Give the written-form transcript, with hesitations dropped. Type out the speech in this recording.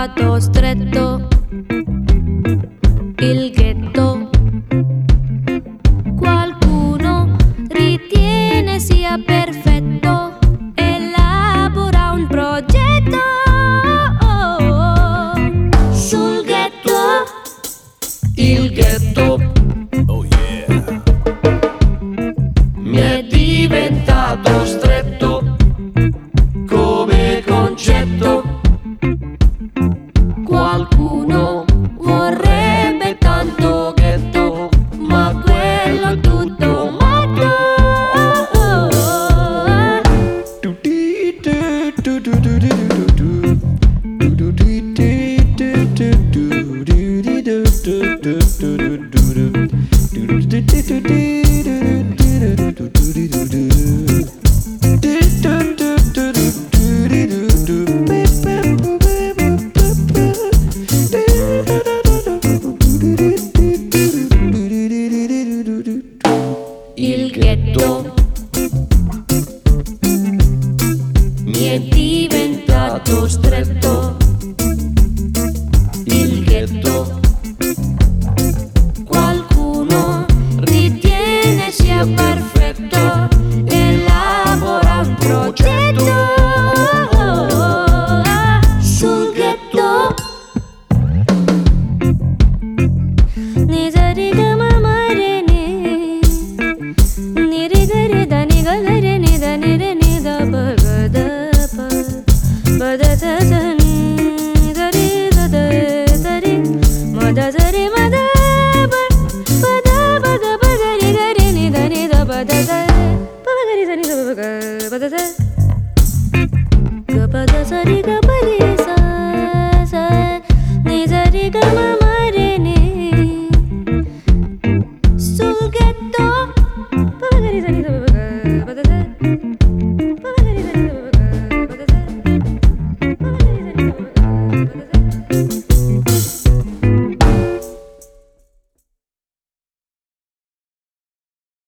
diventato stretto il ghetto. Qualcuno ritiene sia perfetto, elabora un progetto sul ghetto. Il ghetto, oh yeah, mi è diventato stretto come concetto. Qualcuno vorrebbe tanto ghetto, ma quello è tutto matto. Il ghetto mi è diventato stretto. Il ghetto, qualcuno ritiene sia perfetto, elabora un progetto sul ghetto. Ga pa da sa ri ga pa re sa sa ni sa ri ga ma ma.